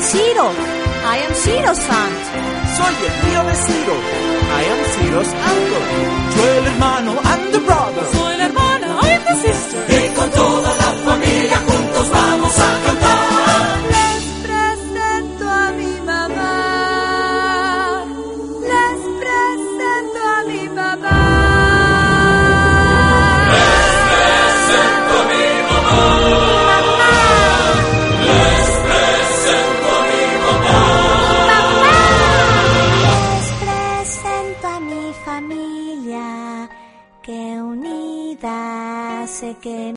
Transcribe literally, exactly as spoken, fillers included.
Ciro. I am Ciro's aunt. Soy el tío de Ciro. I am Ciro's uncle. Yo el hermano and the brother. Soy la hermana, I'm the sister.